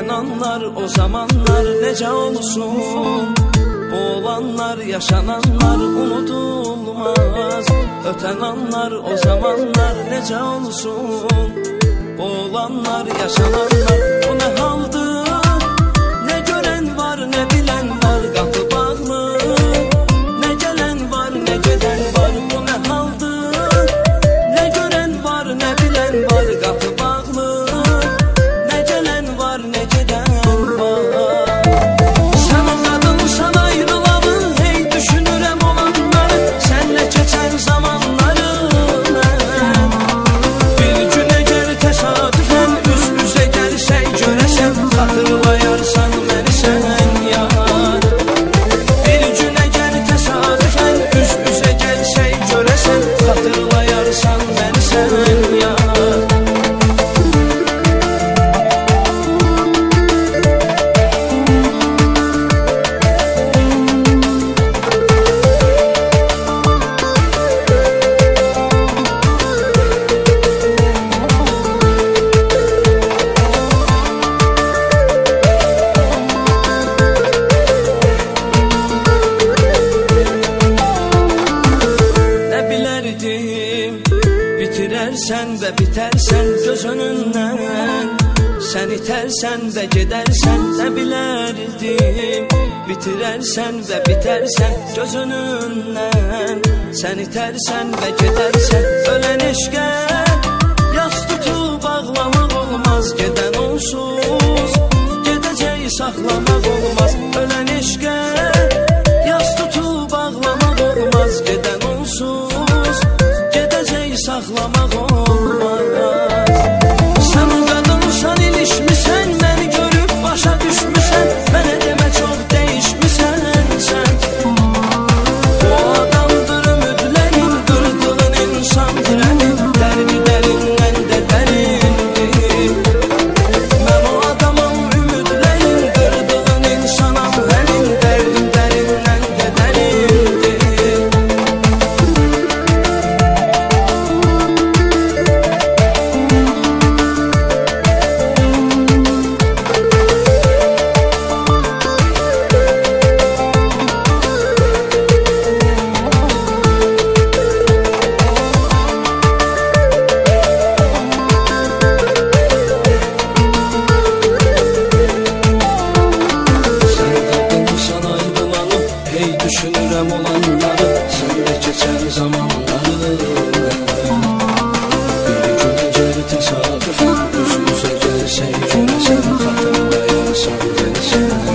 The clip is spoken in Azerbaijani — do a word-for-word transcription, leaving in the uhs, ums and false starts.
öten anlar, o zamanlar necə olsun? Olanlar, yaşananlar unutulmaz. Öten anlar, o zamanlar necə olsun? Olanlar, yaşananlar, bu ne haldır? Ne gören var, ne bilen var, qapı bağlı. Ne gelen var, ne geden var, bu ne haldır? Ne gören var, ne bilen var, qapı bağlı. Ne gelen var, ne geden var. Sen o qadınsan ayrılalı, hey düşünürəm olanları, senle keçen zamanları. Bir gün eğer tesadüfen üst üze gelsək görəsən, hatırlayarsan məni sən yar. Bir gün eğer tesadüfen üst üze gelsək görəsən, hatırlayarsan məni sən yar. Bitirərsən və bitərsən göz önündən, sən itərsən və gedərsən, nə bilərdim. Bitirərsən və bitərsən göz önündən, sən itərsən və gedərsən. Ölən eşqə yas tutub ağlamaq olmaz, gedən onsuz gedəcək saxlamaq olmaz. Ölən eşqə yas tutub ağlamaq olmaz, gedən onsuz gedəcək saxlamaq olmaz. Sən o qadınsan, ilişmisən, məni görüb başa düşmüsən, mənə demə çox dəyişmisən sən. O adamdır ümidlərin, qırdığın insan dirənin, dərdi dərindən də dərindir. Mən o adamım ümidlərin, qırdığın insanam hənin, dərdi dərindən də dərindir. Düşünürəm olanları, səndə keçən zamanları. Bir gün əgər təsadüfən üz-üzə gəlsək görəsən, hatırlayarsan məni sən.